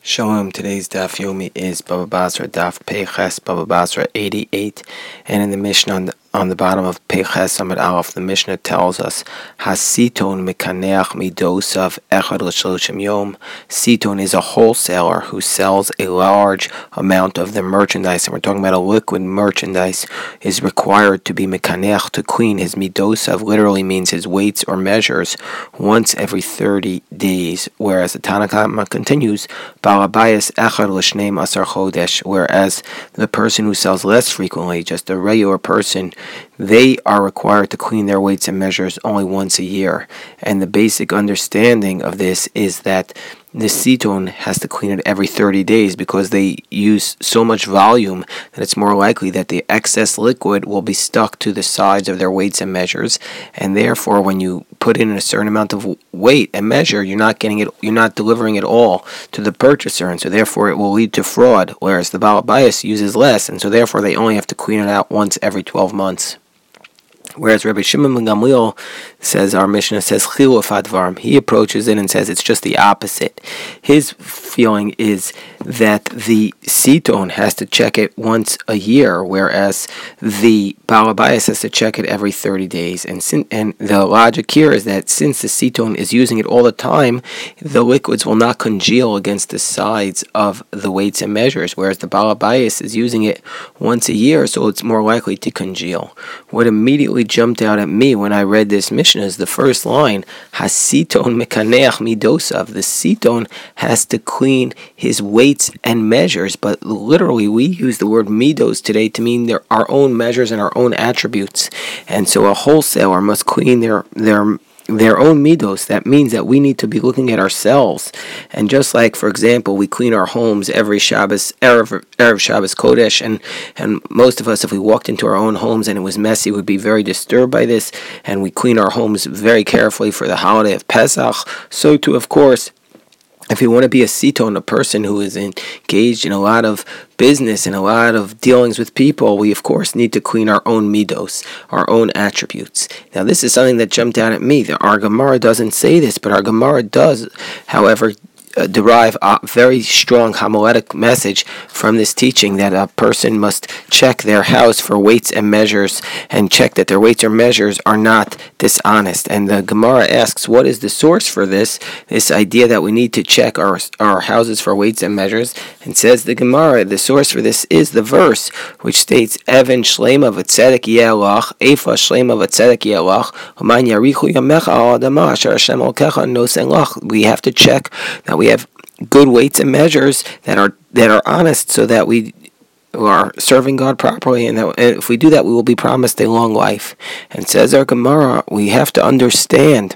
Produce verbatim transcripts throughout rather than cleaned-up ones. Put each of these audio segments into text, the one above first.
Shalom, today's Daf Yomi is Baba Basra Daf Peiches Baba Basra eighty-eight, and in the Mishnah on the, on the bottom of Peiches Amud Aleph, the Mishnah tells us Hasiton mekaneach midosav echad l'shloshim yom. Siton is a wholesaler who sells a large amount of the merchandise, and we're talking about a liquid merchandise, is required to be mekaneach, to clean his midosav, literally means his weights or measures, once every thirty days, whereas the Tanna Kamma continues, Balabayas echad l'shneim asar chodesh, whereas the person who sells less frequently, just a regular person, they are required to clean their weights and measures only once a year. And the basic understanding of this is that the siton has to clean it every thirty days because they use so much volume that it's more likely that the excess liquid will be stuck to the sides of their weights and measures, and therefore when you put in a certain amount of weight and measure, you're not getting it, you're not delivering it all to the purchaser, and so therefore it will lead to fraud, whereas the Baal Bias uses less, and so therefore they only have to clean it out once every twelve months. Whereas Rabbi Shimon ben Gamliel says, our Mishnah says, Chilu Fadvarm, he approaches it and says it's just the opposite. His feeling is that the siton has to check it once a year, whereas the Balabayas has to check it every thirty days. And sin- and the logic here is that since the siton is using it all the time, the liquids will not congeal against the sides of the weights and measures, whereas the Balabayas is using it once a year, so it's more likely to congeal. What immediately jumped out at me when I read this Mishnah is the first line, Hasiton mekaneach midosav. The siton has to clean his weights and measures, but literally we use the word midos today to mean their, our own measures and our own attributes. And so a wholesaler must clean their their their own midos. That means that we need to be looking at ourselves. And just like, for example, we clean our homes every Shabbos, Erev, Erev Shabbos Kodesh, and, and most of us, if we walked into our own homes and it was messy, would be very disturbed by this, and we clean our homes very carefully for the holiday of Pesach. So too, of course, if you want to be a siton, a person who is engaged in a lot of business and a lot of dealings with people, we of course need to clean our own midos, our own attributes. Now this is something that jumped out at me. The Our Gemara doesn't say this, but our Gemara does, however, Uh, derive a very strong homiletic message from this teaching that a person must check their house for weights and measures and check that their weights or measures are not dishonest. And the Gemara asks, what is the source for this, this idea that we need to check our, our houses for weights and measures? And says the Gemara, the source for this is the verse which states, Evan shlema v'tzedek yelach, Efa shlema v'tzedek yelach, Uman yarichu yamecha al adama, asher Hashem alkecha nosen lach. We have to check that we have good weights and measures that are that are honest, so that we are serving God properly, and, that, and if we do that, we will be promised a long life. And says our Gemara, we have to understand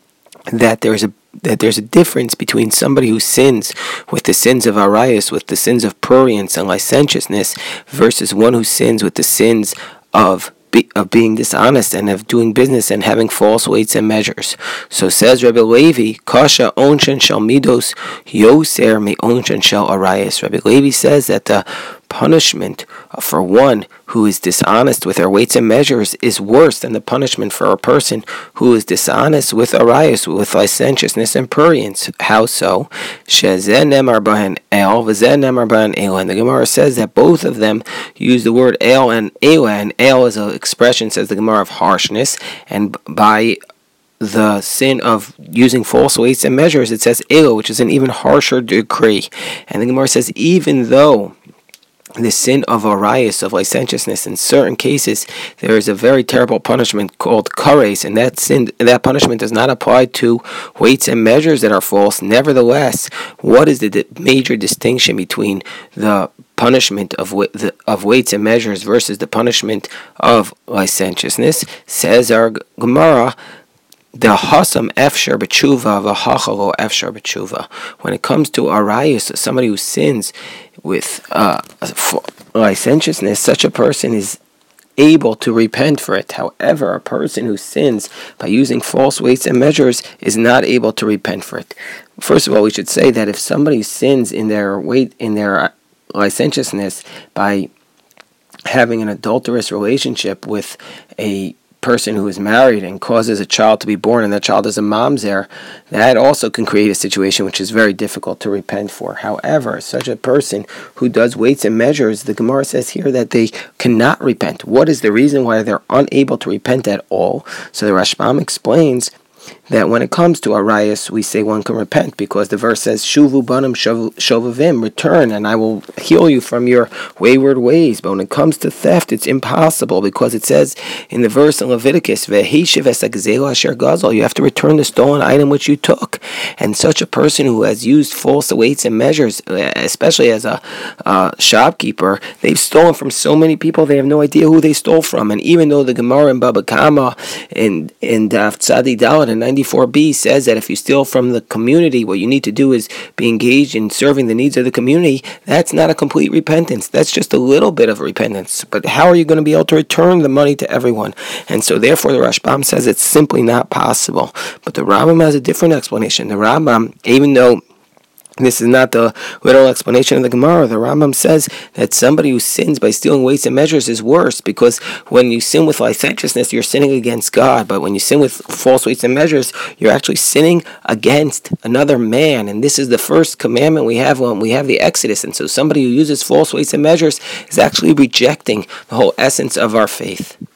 that there's a that there's a difference between somebody who sins with the sins of arayos, with the sins of prurience and licentiousness, versus one who sins with the sins of Be, of being dishonest and of doing business and having false weights and measures. So says Rabbi Levi, Kasha onshan shel midos yoser me onshan shel arayos. Rabbi Levi says that the punishment for one who is dishonest with their weights and measures is worse than the punishment for a person who is dishonest with arayos, with licentiousness and prurience. How so? Shezeh nemar bahan el, v'zeh nemar bahan ela. And the Gemara says that both of them use the word el and ela, and el is an expression, says the Gemara, of harshness, and by the sin of using false weights and measures, it says ela, which is an even harsher decree. And the Gemara says, even though the sin of arayos, of licentiousness, in certain cases there is a very terrible punishment called kares, and that sin, that punishment does not apply to weights and measures that are false. Nevertheless, what is the di- major distinction between the punishment of wa- the, of weights and measures versus the punishment of licentiousness? Says our Gemara, the hasam efshar b'tshuva v'hachalo efshar b'tshuva. When it comes to arayos, somebody who sins with uh, licentiousness, such a person is able to repent for it. However, a person who sins by using false weights and measures is not able to repent for it. First of all, we should say that if somebody sins in their weight, in their licentiousness by having an adulterous relationship with a person who is married and causes a child to be born and that child is a mamzer, that also can create a situation which is very difficult to repent for. However, such a person who does weights and measures, the Gemara says here that they cannot repent. What is the reason why they're unable to repent at all? So the Rashbam explains that when it comes to arayos, we say one can repent because the verse says, Shuvu banim shovavim, return and I will heal you from your wayward ways. But when it comes to theft, it's impossible because it says in the verse in Leviticus, Vehishiv esagzelo asher gazal, you have to return the stolen item which you took. And such a person who has used false weights and measures, especially as a uh, shopkeeper, they've stolen from so many people, they have no idea who they stole from. And even though the Gemara in Baba Kama in, in Daf Tzadi Dalet in ninety-four b says that if you steal from the community, what you need to do is be engaged in serving the needs of the community, that's not a complete repentance. That's just a little bit of repentance. But how are you going to be able to return the money to everyone? And so therefore the Rashbam says it's simply not possible. But the Rambam has a different explanation. The Rambam, even though this is not the literal explanation of the Gemara, the Rambam says that somebody who sins by stealing weights and measures is worse, because when you sin with licentiousness, you're sinning against God, but when you sin with false weights and measures, you're actually sinning against another man. And this is the first commandment we have when we have the Exodus. And so somebody who uses false weights and measures is actually rejecting the whole essence of our faith.